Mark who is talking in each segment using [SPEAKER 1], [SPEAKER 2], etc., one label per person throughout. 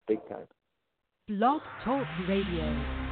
[SPEAKER 1] big time.
[SPEAKER 2] Blog Talk Radio.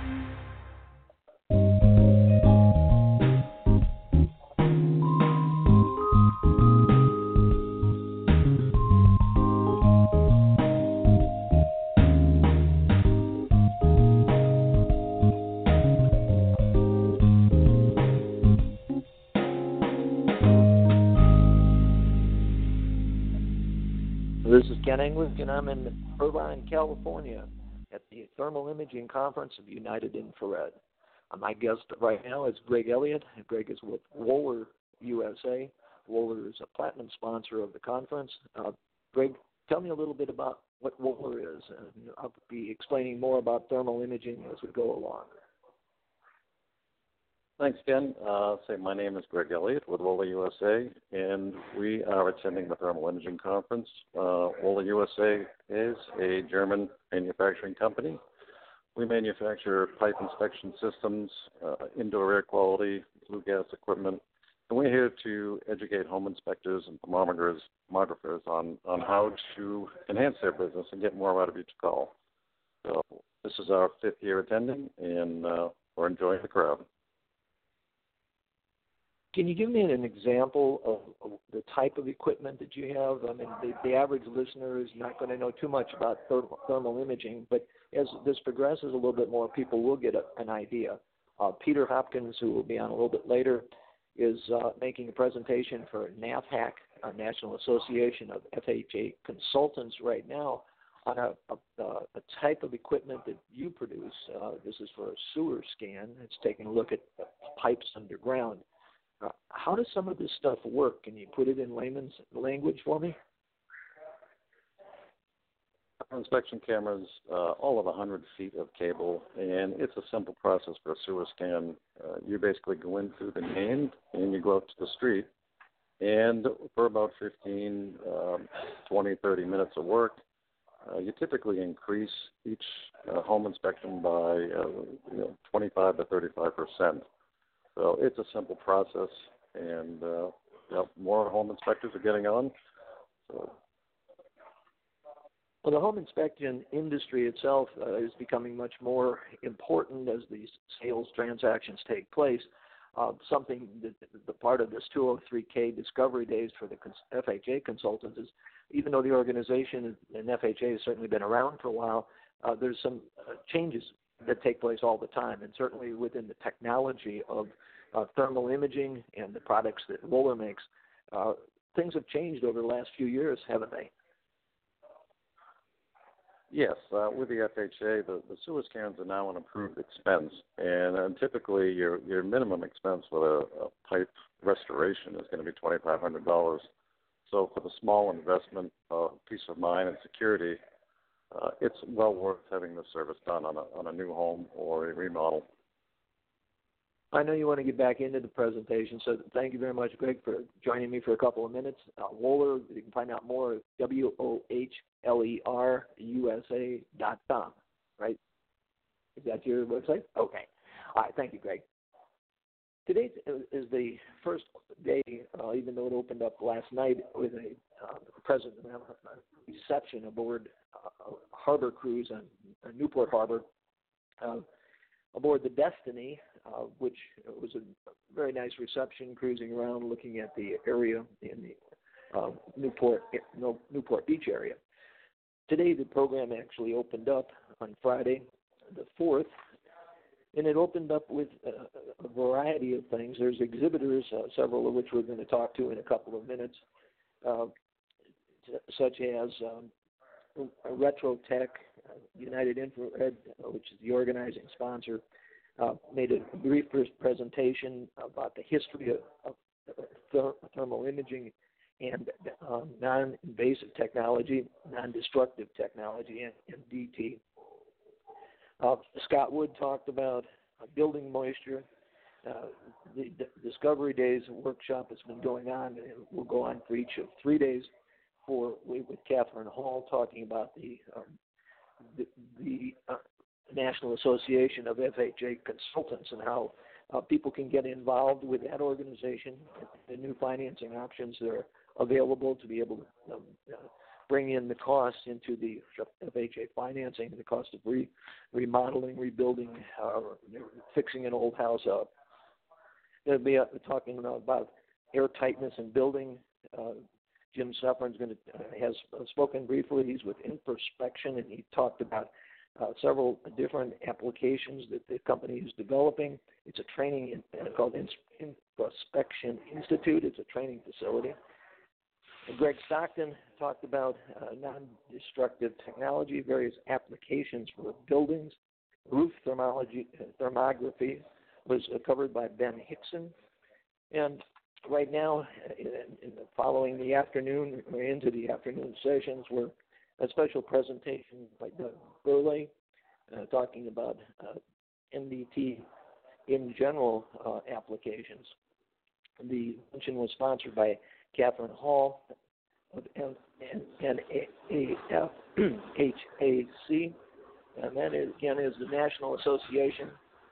[SPEAKER 1] This is Ken English, and I'm in Irvine, California, at the Thermal Imaging Conference of United Infrared. My guest right now is Greg Elliott. Greg is with Wohler USA. Wohler is a platinum sponsor of the conference. Greg, tell me a little bit about what Wohler is, and I'll be explaining more about thermal imaging as we go along.
[SPEAKER 3] Thanks, Ken. My name is Greg Elliott with Wohler USA, and we are attending the Thermal Imaging Conference. Wohler USA is a German manufacturing company. We manufacture pipe inspection systems, indoor air quality, flue gas equipment, and we're here to educate home inspectors and thermographers on how to enhance their business and get more out of each call. So this is our 5th year attending, and we're enjoying the crowd.
[SPEAKER 1] Can you give me an example of the type of equipment that you have? I mean, the average listener is not going to know too much about thermal imaging, but as this progresses a little bit more, people will get an idea. Peter Hopkins, who will be on a little bit later, is making a presentation for NAFHAC, National Association of FHA Consultants, right now on a type of equipment that you produce. This is for a sewer scan. It's taking a look at pipes underground. How does some of this stuff work? Can you put it in layman's language for me?
[SPEAKER 3] Our inspection cameras, all of 100 feet of cable, and it's a simple process for a sewer scan. You basically go in through the main, and you go out to the street, and for about 15, 20, 30 minutes of work, you typically increase each home inspection by 25 to 35%. So it's a simple process, and more home inspectors are getting on. So.
[SPEAKER 1] Well, the home inspection industry itself is becoming much more important as these sales transactions take place. Something that the part of this 203K Discovery Days for the FHA consultants is, even though the organization and FHA has certainly been around for a while, there's some changes that take place all the time, and certainly within the technology of thermal imaging and the products that Wohler makes, things have changed over the last few years, haven't they?
[SPEAKER 3] Yes, with the FHA, the sewer scans are now an approved expense, and typically your minimum expense with a pipe restoration is going to be $2,500. So for the small investment, peace of mind and security, it's well worth having the service done on a new home or a remodel.
[SPEAKER 1] I know you want to get back into the presentation, so thank you very much, Greg, for joining me for a couple of minutes. Wohler, you can find out more at WOHLERUSA.com, right? Is that your website? Okay. All right, thank you, Greg. Today is the first day, even though it opened up last night with a reception aboard harbor cruise on Newport Harbor, aboard the Destiny, which was a very nice reception, cruising around looking at the area in the Newport Beach area. Today the program actually opened up on Friday the 4th, and it opened up with a variety of things. There's exhibitors, several of which we're going to talk to in a couple of minutes, such as Retrotech, United Infrared, which is the organizing sponsor, made a brief presentation about the history of thermal imaging and non-invasive technology, non-destructive technology, NDT. Scott Wood talked about building moisture. The Discovery Days workshop has been going on, and it will go on for each of 3 days with Catherine Hall talking about the National Association of FHA Consultants and how people can get involved with that organization, the new financing options that are available to be able to bring in the costs into the FHA financing, the cost of remodeling, rebuilding, fixing an old house up. They'll be talking about air tightness in building. Jim Suffern's has spoken briefly. He's with Infrospection, and he talked about several different applications that the company is developing. It's a training called Infrospection Institute. It's a training facility. And Greg Stockton talked about non-destructive technology, various applications for buildings. Roof thermography was covered by Ben Hickson. And right now, following the afternoon, or into the afternoon sessions, we're a special presentation by Doug Burley talking about NDT in general applications. The luncheon was sponsored by Catherine Hall of NAAFHAC, and that again is the National Association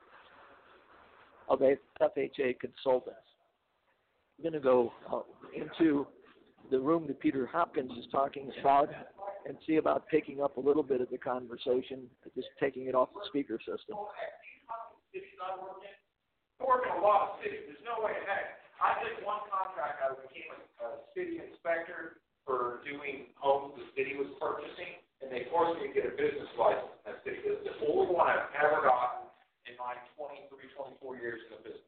[SPEAKER 1] of FHA Consultants. I'm going to go into the room that Peter Hopkins is talking about and see about picking up a little bit of the conversation, just taking it off the speaker system.
[SPEAKER 4] It's not working. I work in a lot of cities. There's no way in heck. I did one contract. I became a city inspector for doing homes the city was purchasing, and they forced me to get a business license in that city. It's the only one I've ever gotten in my 23, 24 years in the business.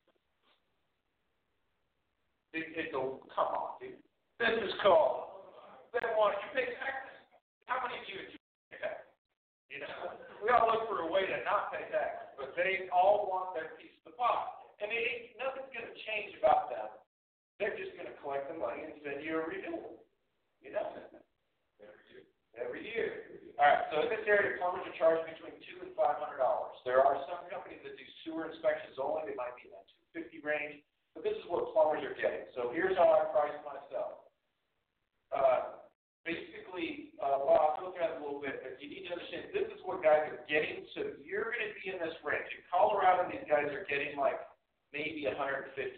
[SPEAKER 4] Come on, dude. This is called, they want you pay taxes. How many of you pay taxes? You know, we all look for a way to not pay taxes, but they all want their piece of the pie. And nothing's going to change about them. They're just going to collect the money and send you a renewal. You know? Every year. All right, so in this area, plumbers are charged between $200 and $500. There are some companies that do sewer inspections only. They might be in that $250 range. But this is what plumbers are getting. So here's how I price myself. Basically, I'll go through that a little bit, but you need to understand this is what guys are getting. So you're going to be in this range. In Colorado, these guys are getting like maybe $150, $125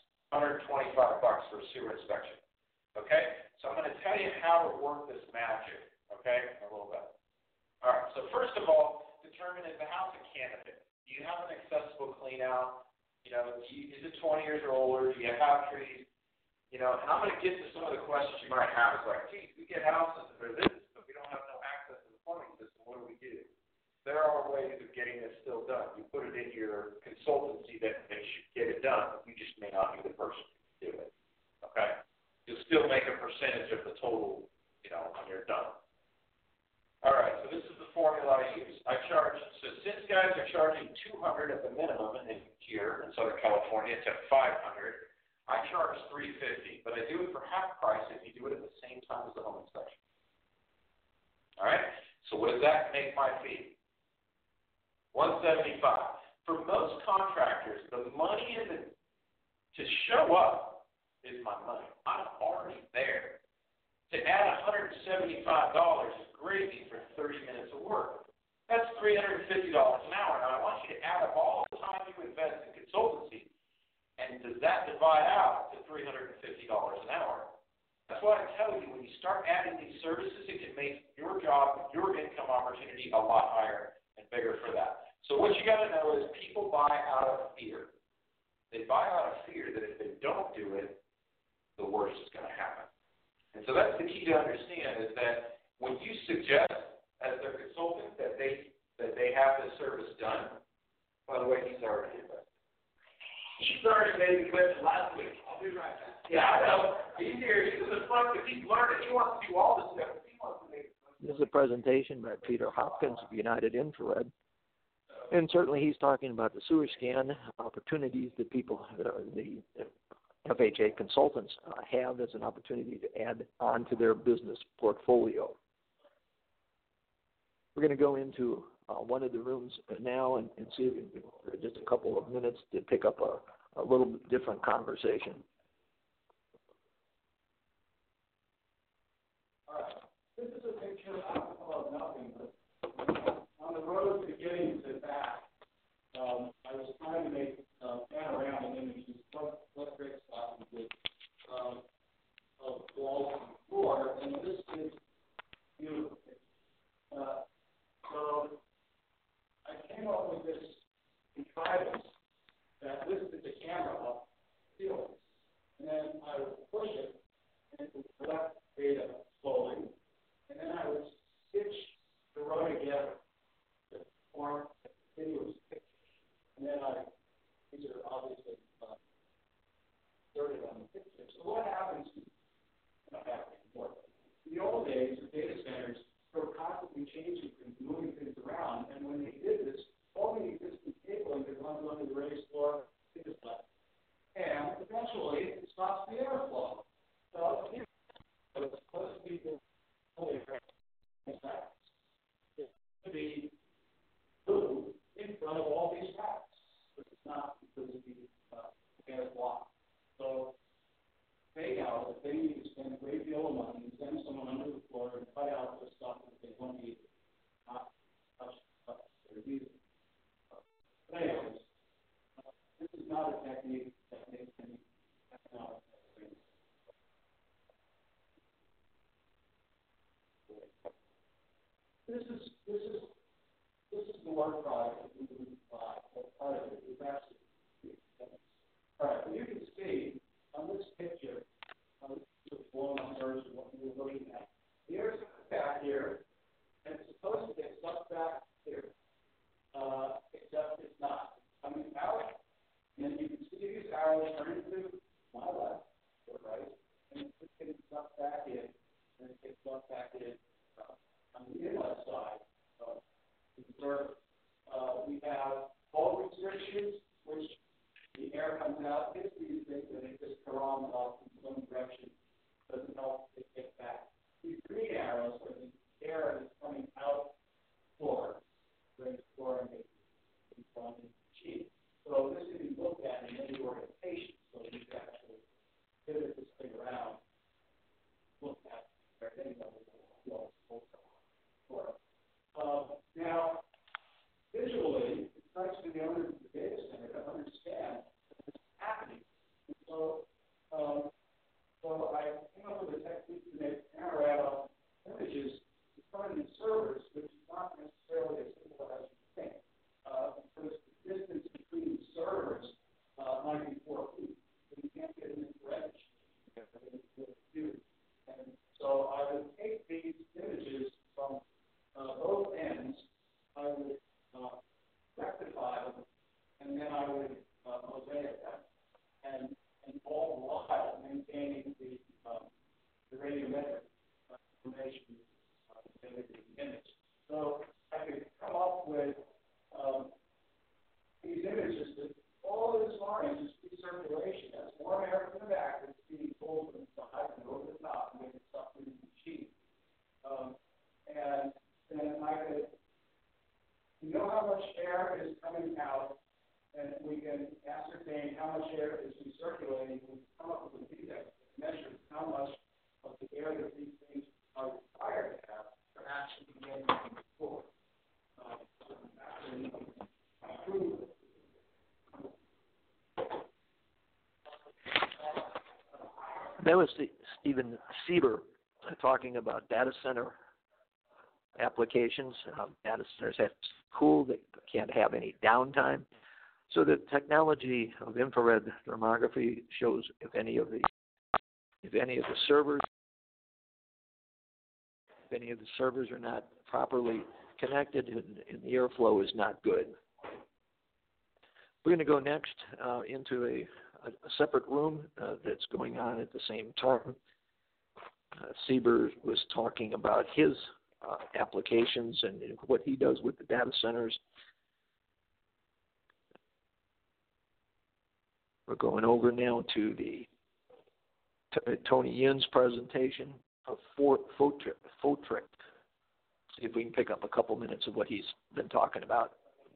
[SPEAKER 4] for a sewer inspection. Okay? So I'm going to tell you how to work this magic. Okay? A little bit. All right. So first of all, determine is the house a candidate. Do you have an accessible clean out? You know, is it 20 years or older? Do you have trees? You know, and I'm going to get to some of the questions you might have. It's like, geez, we get houses that are this, but we don't have no access to the plumbing system. What do? There are ways of getting this still done. You put it in your consultancy that they should get it done. You just may not be the person to do it. Okay? You'll still make a percentage of the total, you know, when you're done. All right, so this is the formula I use. I charge, so since guys are charging $200 at the minimum in here in Southern California, it's at $500. I charge $350, but I do it for half price if you do it at the same time as the home inspection. All right, so what does that make my fee? $175. For most contractors, the money to show up is my money. I'm already there. To add $175 is gravy for 30 minutes of work. That's $350 an hour. Now, I want you to add up all the time you invest in consultancy, and does that divide out to $350 an hour? That's why I tell you, when you start adding these services, it can make your job, your income opportunity a lot higher and bigger for that. So what you got to know is people buy out of fear. They buy out of fear that if they don't do it, the worst is going to happen. And so that's the key to understand is that when you suggest as their consultant that they have this service done, by the way, he's already invested. He's already made the commitment last week. I'll be right back. Yeah, I know. He's here. He's in the front because he's learning. He wants to do all this stuff. He wants to make it.
[SPEAKER 1] This is a presentation by Peter Hopkins of United Infrared. And certainly he's talking about the sewer scan opportunities that people, the FHA consultants have as an opportunity to add on to their business portfolio. We're going to go into one of the rooms now and see if we can, for just a couple of minutes, to pick up a little bit different conversation.
[SPEAKER 5] All right. This is a picture of nothing, but on the road to getting to that, I was trying to make panoramic images, what Rick Stockton did, of walls and floor, and this is drivers that lifted the camera up the ceiling. And then I would push it, and it would collect data slowly. And then I would stitch the row together to form a continuous picture. And then these are obviously inserted on the picture. So what happens? Not happening anymore. In the old days, the data centers were constantly changing things, moving things around, and when they did this, all the existing cabling that runs under the raised floor is left. And eventually, it stops the airflow. So it's supposed to be fully to be blue in front of all these racks, but it's not because of the air block. So they know that they need to spend a great deal of money and send someone under the floor and cut out the stuff that they don't need, not touch their music. But anyways, this is not a technique that makes any economic sense. This is the work product that we would buy. Part of it is actually all right. You can see on this picture, this is a blown up version of what we were looking at. Here's back here, and it's supposed to get stuck back here, except it's not. It's coming out, and you can see these arrows turning to my left or right, and it's getting stuck back in, and it gets stuck back in on the inlet side of the server. We have bulb restrictions, which the air comes out, hits these things, and it just caroms off in some direction. Doesn't help it get back. These green arrows are the air is coming out floor, during the flooring is on the sheet. So this can be looked at in any orientation. So you can actually pivot this thing around, look at any level of floor. Now, visually, it's nice for the owners of the data center to understand what's happening. And so I came up with a technique to make panorama images in front of these servers, which is not necessarily as simple as you think. Because the distance between the servers might be 4 feet. So you can't get an infrared view. And so I would take these images from both ends. I would rectify them, and then I would mosaic them, and all the while maintaining the radiometric information in the image. So I could come up with these images that all of this orange is recirculation. That's warm air from the back that's being pulled from the side and over the top and making stuff into the sheet. And then I could, we know how much air is coming out, and we can ascertain how much air is recirculating. We can come up with a index that measures how much of the air that these things are required to have to actually get moving forward.
[SPEAKER 1] That was Steven Sieber talking about data center applications. Data centers have to cool; they can't have any downtime. So the technology of infrared thermography shows if any of the servers are not properly connected and the airflow is not good. We're going to go next into a separate room that's going on at the same time. Sieber was talking about his applications and what he does with the data centers. We're going over now to the Tony Yin's presentation of Photrix. See if we can pick up a couple minutes of what he's been talking about.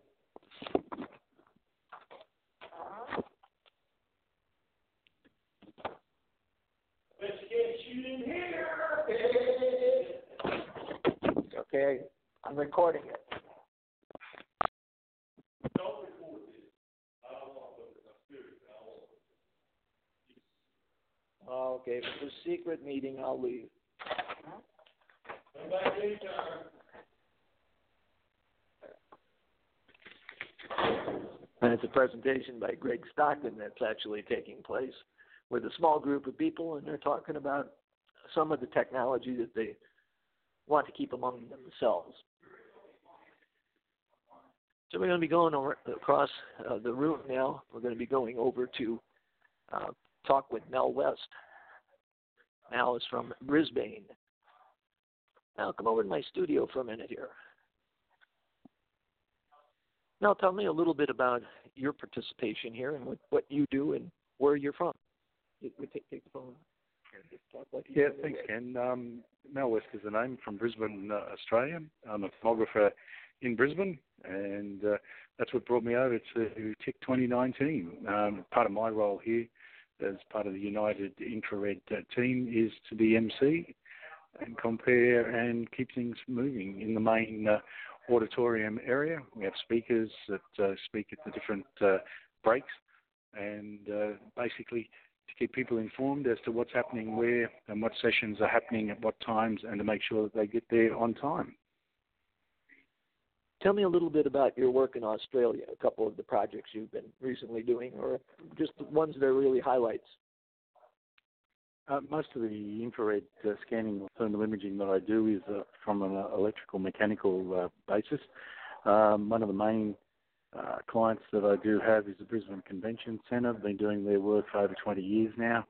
[SPEAKER 5] Let's get shooting here.
[SPEAKER 1] Okay, I'm recording it.
[SPEAKER 5] Don't record it. I don't want to put it up here.
[SPEAKER 1] Okay, if it's a secret meeting, I'll leave.
[SPEAKER 5] Come back anytime.
[SPEAKER 1] It's a presentation by Greg Stockton that's actually taking place with a small group of people, and they're talking about some of the technology that they want to keep among themselves. So we're going to be going across the room now. We're going to be going over to talk with Mel West. Mel is from Brisbane. Now come over to my studio for a minute here. Now tell me a little bit about your participation here and what you do and where you're from. Take the phone.
[SPEAKER 6] Yeah, thanks, Ken. Mel West is the name, from Brisbane, Australia. I'm a photographer in Brisbane, and that's what brought me over to TIC 2019. Part of my role here as part of the United Infrared team is to be MC and compare and keep things moving in the main auditorium area. We have speakers that speak at the different breaks, and basically to keep people informed as to what's happening where and what sessions are happening at what times, and to make sure that they get there on time.
[SPEAKER 1] Tell me a little bit about your work in Australia, a couple of the projects you've been recently doing, or just the ones that are really highlights.
[SPEAKER 6] Most of the infrared scanning or thermal imaging that I do is from an electrical mechanical basis. One of the main clients that I do have is the Brisbane Convention Centre. I've been doing their work for over 20 years now.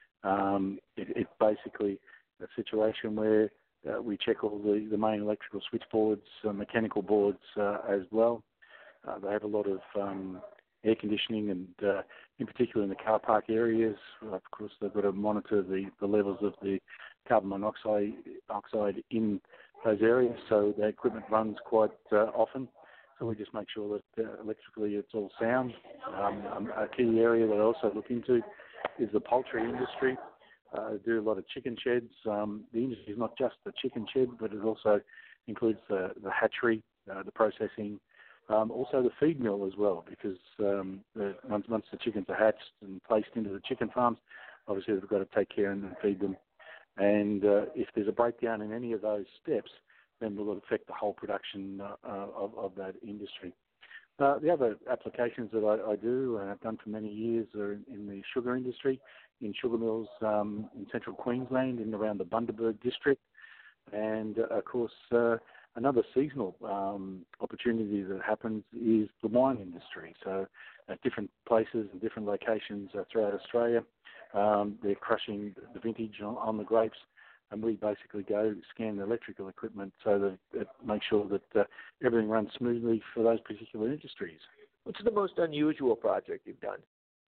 [SPEAKER 6] It's basically a situation where we check all the main electrical switchboards, mechanical boards as well. They have a lot of air conditioning, and in particular in the car park areas, of course, they've got to monitor the levels of the carbon monoxide in those areas, so the equipment runs quite often. So we just make sure that electrically it's all sound. A key area that I also look into is the poultry industry. I do a lot of chicken sheds. The industry is not just the chicken shed, but it also includes the hatchery, the processing, also the feed mill as well, because once the chickens are hatched and placed into the chicken farms, obviously they've got to take care and feed them. And if there's a breakdown in any of those steps, then will it affect the whole production of that industry. The other applications that I do and I've done for many years are in the sugar industry, in sugar mills in central Queensland, in around the Bundaberg district. And, of course, another seasonal opportunity that happens is the wine industry. So at different places and different locations throughout Australia, they're crushing the vintage on the grapes, and we basically go scan the electrical equipment so that it makes sure that everything runs smoothly for those particular industries.
[SPEAKER 1] What's the most unusual project you've done?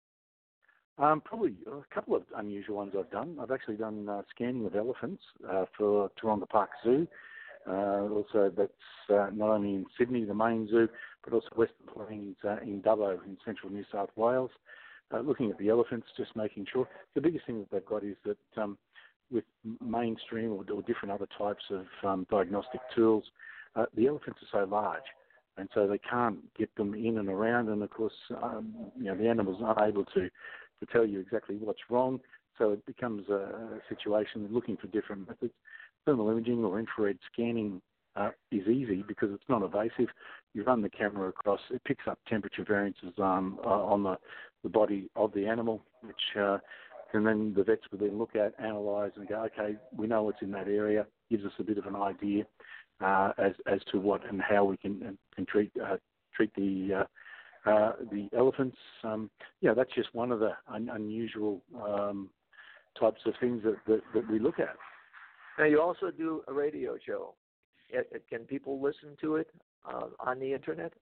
[SPEAKER 6] Probably a couple of unusual ones I've done. I've actually done scanning of elephants for Taronga Park Zoo. Also, that's not only in Sydney, the main zoo, but also Western Plains in Dubbo in central New South Wales. Looking at the elephants, just making sure. The biggest thing that they've got is that with mainstream or different other types of diagnostic tools, the elephants are so large, and so they can't get them in and around. And of course, the animal's not able to tell you exactly what's wrong. So it becomes a situation of looking for different methods. Thermal imaging or infrared scanning is easy because it's not invasive. You run the camera across, it picks up temperature variances on the body of the animal, which and then the vets will then look at, analyse, and go, okay, we know what's in that area. Gives us a bit of an idea as to what and how we can treat the elephants. That's just one of the unusual types of things that we look at.
[SPEAKER 1] Now, you also do a radio show. Can people listen to it on the internet?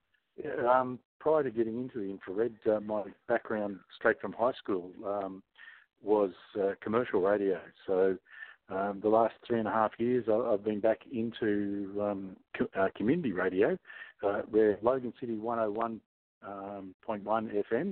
[SPEAKER 6] Prior to getting into the infrared, my background straight from high school was commercial radio. So the last 3.5 years, I've been back into community radio, where Logan City 101.1 FM,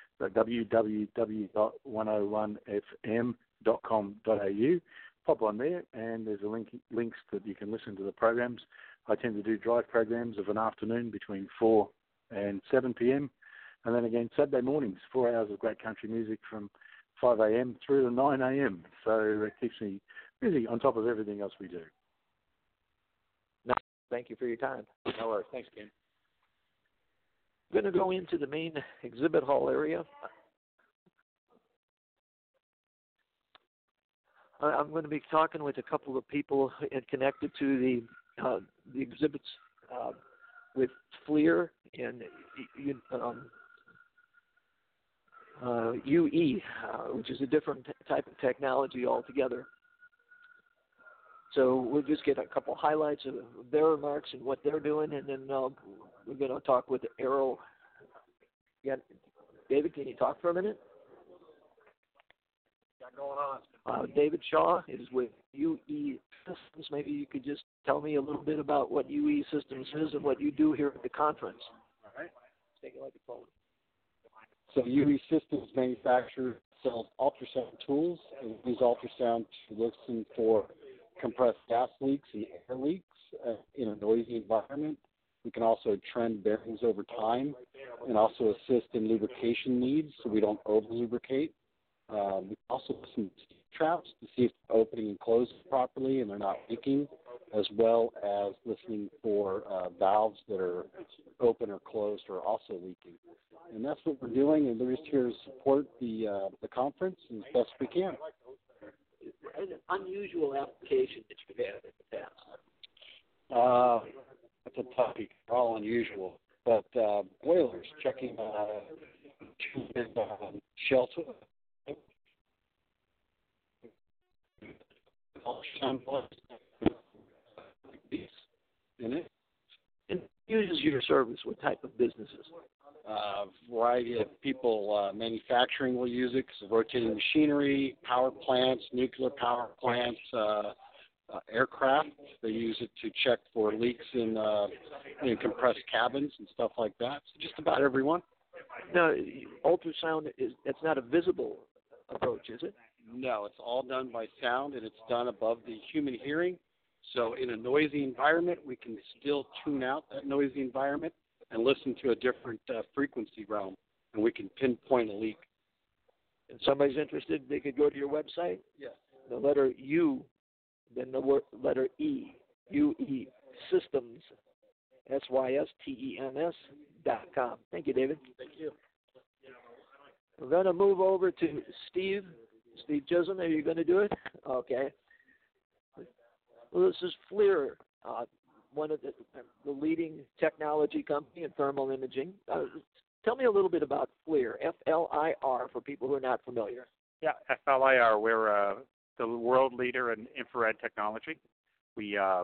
[SPEAKER 6] www.101fm.com.au. Pop on there, and there's links that you can listen to the programs. I tend to do drive programs of an afternoon between 4 and 7 p.m. And then again, Saturday mornings, 4 hours of great country music from 5 a.m. through to 9 a.m. So it keeps me busy on top of everything else we do.
[SPEAKER 1] No, thank you for your time.
[SPEAKER 6] No worries. Thanks, Ken.
[SPEAKER 1] We're going to go into the main exhibit hall area. I'm going to be talking with a couple of people connected to the exhibits with FLIR and UE, which is a different type of technology altogether. So we'll just get a couple highlights of their remarks and what they're doing, and then we're going to talk with Arrow. Yeah, David, can you talk for a minute?
[SPEAKER 7] What's going on?
[SPEAKER 1] David Shaw is with UE Systems. Maybe you could just tell me a little bit about what UE Systems is and what you do here at the conference.
[SPEAKER 7] All right.
[SPEAKER 1] Take it like a phone.
[SPEAKER 8] So UE Systems manufactures, sells ultrasound tools, and we use ultrasound to listen for compressed gas leaks and air leaks in a noisy environment. We can also trend bearings over time and also assist in lubrication needs so we don't over-lubricate. We also listen to steam traps to see if they're opening and closing properly and they're not leaking, as well as listening for valves that are open or closed or also leaking. And that's what we're doing, and we're just here to support the conference as best we can.
[SPEAKER 1] An unusual application that you've had in the past?
[SPEAKER 8] That's a toughie. They're all unusual. But boilers, checking shelter. In it.
[SPEAKER 1] And uses your service, what type of businesses?
[SPEAKER 8] Variety of people, manufacturing will use it because of rotating machinery, power plants, nuclear power plants, aircraft. They use it to check for leaks in compressed cabins and stuff like that. So just about everyone.
[SPEAKER 1] Now, ultrasound that's not a visible approach, is it?
[SPEAKER 8] No, it's all done by sound, and it's done above the human hearing. So in a noisy environment, we can still tune out that noisy environment and listen to a different frequency realm, and we can pinpoint a leak.
[SPEAKER 1] If somebody's interested, they could go to your website?
[SPEAKER 8] Yes.
[SPEAKER 1] The letter U, then the letter E, UE Systems, SYSTEMS.com. Thank you, David.
[SPEAKER 8] Thank you.
[SPEAKER 1] We're going to move over to Steve Chisholm. Are you going to do it? Okay. Well, this is FLIR, one of the leading technology company in thermal imaging. Tell me a little bit about FLIR, F-L-I-R, for people who are not familiar.
[SPEAKER 9] Yeah, FLIR, we're the world leader in infrared technology. We have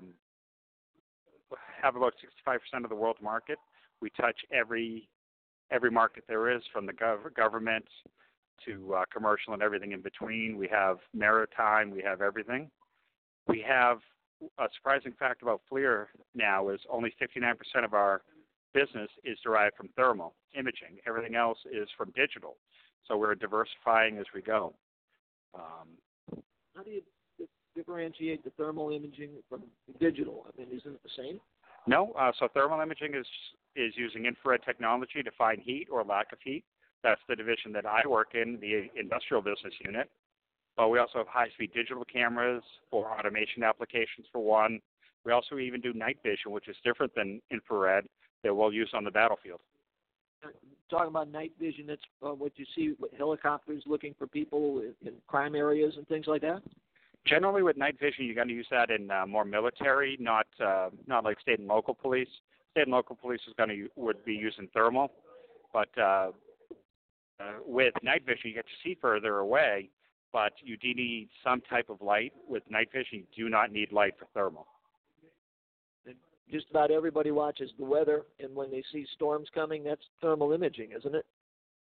[SPEAKER 9] about 65% of the world market. We touch every market there is, from the government to commercial and everything in between. We have maritime, we have everything. We have a surprising fact about FLIR now is only 59% of our business is derived from thermal imaging. Everything else is from digital. So we're diversifying as we go.
[SPEAKER 1] How do you differentiate the thermal imaging from digital? I mean, isn't it the same?
[SPEAKER 9] No. So thermal imaging is using infrared technology to find heat or lack of heat. That's the division that I work in, the industrial business unit. But we also have high-speed digital cameras for automation applications, for one. We also even do night vision, which is different than infrared, that we'll use on the battlefield.
[SPEAKER 1] Talking about night vision, that's what you see with helicopters looking for people in crime areas and things like that?
[SPEAKER 9] Generally, with night vision, you're going to use that in more military, not like state and local police. State and local police would be using thermal, but with night vision, you get to see further away. But you do need some type of light. With night vision, you do not need light for thermal.
[SPEAKER 1] Just about everybody watches the weather, and when they see storms coming, that's thermal imaging, isn't it?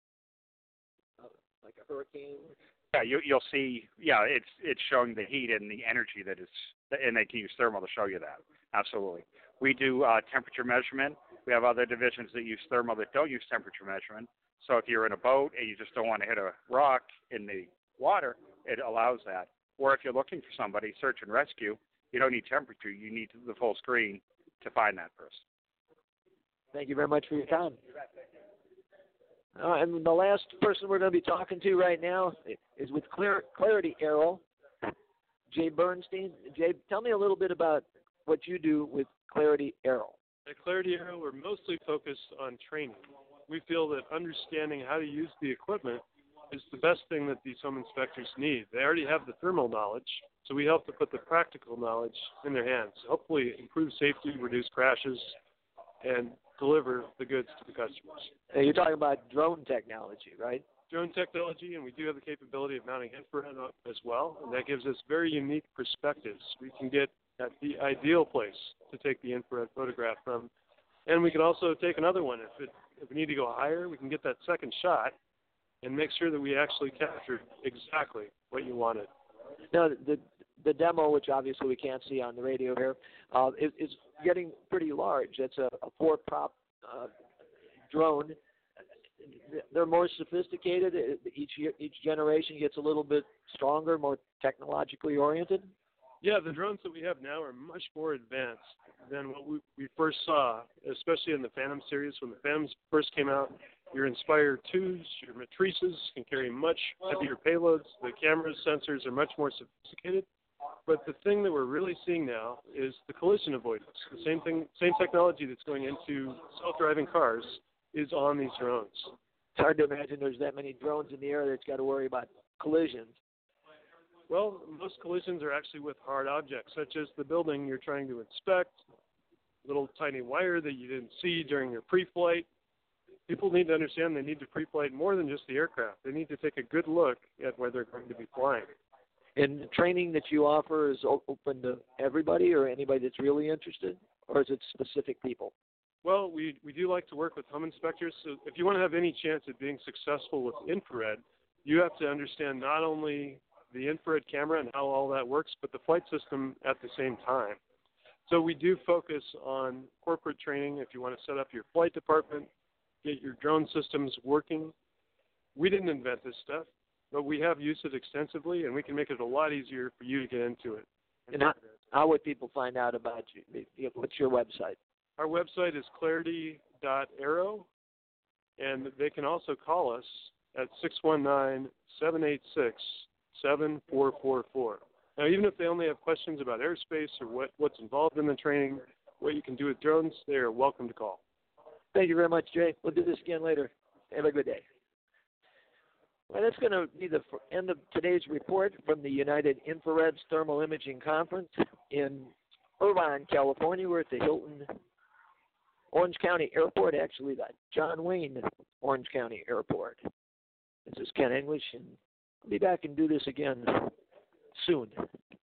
[SPEAKER 1] Like a hurricane?
[SPEAKER 9] Yeah, you'll see. Yeah, it's showing the heat and the energy that is, and they can use thermal to show you that. Absolutely. We do temperature measurement. We have other divisions that use thermal that don't use temperature measurement. So if you're in a boat and you just don't want to hit a rock in the water, it allows that. Or if you're looking for somebody, search and rescue, you don't need temperature. You need the full screen to find that person.
[SPEAKER 1] Thank you very much for your time. And the last person we're going to be talking to right now is with Clarity Arrow, Jay Bernstein. Jay, tell me a little bit about what you do with Clarity Arrow.
[SPEAKER 10] At Clarity Arrow, we're mostly focused on training. we feel that understanding how to use the equipment is the best thing that these home inspectors need. They already have the thermal knowledge, so we help to put the practical knowledge in their hands. Hopefully improve safety, reduce crashes, and deliver the goods to the customers.
[SPEAKER 1] And you're talking about drone technology, right?
[SPEAKER 10] Drone technology, and we do have the capability of mounting infrared up as well, and that gives us very unique perspectives. We can get at the ideal place to take the infrared photograph from, and we can also take another one. If we need to go higher, we can get that second shot and make sure that we actually captured exactly what you wanted.
[SPEAKER 1] Now, the demo, which obviously we can't see on the radio here, is getting pretty large. It's a four-prop drone. They're more sophisticated. Each generation gets a little bit stronger, more technologically oriented.
[SPEAKER 10] Yeah, the drones that we have now are much more advanced than what we first saw, especially in the Phantom series. When the Phantoms first came out, your Inspire 2s, your Matrices can carry much heavier payloads. The camera sensors are much more sophisticated. But the thing that we're really seeing now is the collision avoidance. The same technology that's going into self-driving cars is on these drones.
[SPEAKER 1] It's hard to imagine there's that many drones in the air that's got to worry about collisions.
[SPEAKER 10] Well, most collisions are actually with hard objects, such as the building you're trying to inspect, little tiny wire that you didn't see during your pre-flight. People need to understand they need to pre-flight more than just the aircraft. They need to take a good look at where they're going to be flying.
[SPEAKER 1] And the training that you offer is open to everybody or anybody that's really interested, or is it specific people?
[SPEAKER 10] Well, we do like to work with home inspectors. So if you want to have any chance at being successful with infrared, you have to understand not only the infrared camera and how all that works, but the flight system at the same time. So we do focus on corporate training if you want to set up your flight department, get your drone systems working. We didn't invent this stuff, but we have used it extensively, and we can make it a lot easier for you to get into it.
[SPEAKER 1] And how would people find out about you? What's your website?
[SPEAKER 10] Our website is clarity.aero, and they can also call us at 619-786-7444. Now, even if they only have questions about airspace or what's involved in the training, what you can do with drones, they are welcome to call.
[SPEAKER 1] Thank you very much, Jay. We'll do this again later. Have a good day. Well, that's going to be the end of today's report from the United Infrared's Thermal Imaging Conference in Irvine, California. We're at the Hilton Orange County Airport, actually the John Wayne Orange County Airport. This is Ken English, and I'll be back and do this again soon.